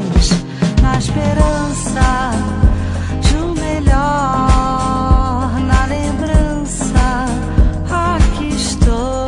na esperança de um melhor, na lembrança, aqui estou.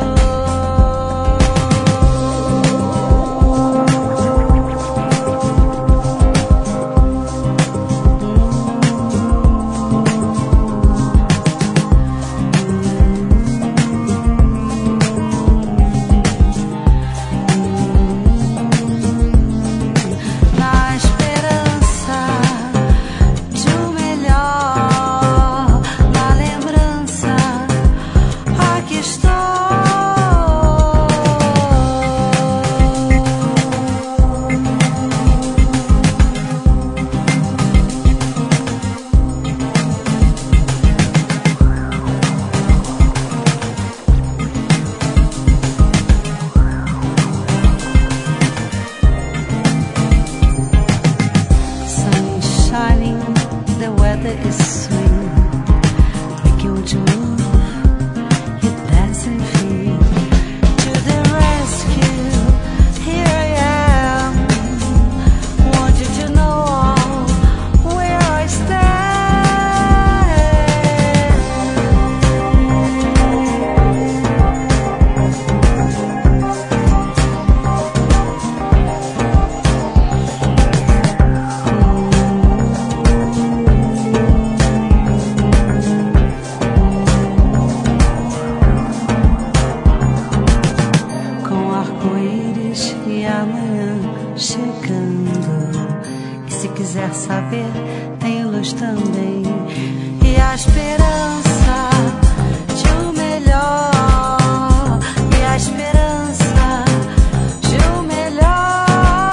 E amanhã chegando, e se quiser saber, tem luz também. E a esperança de um melhor, e a esperança de um melhor.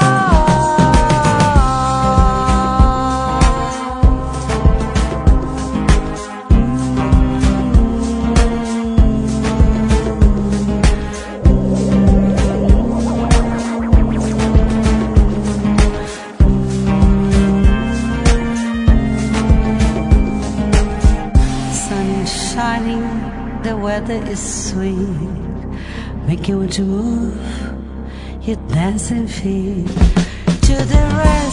The weather is sweet, make you want to move your dancing feet to the rest.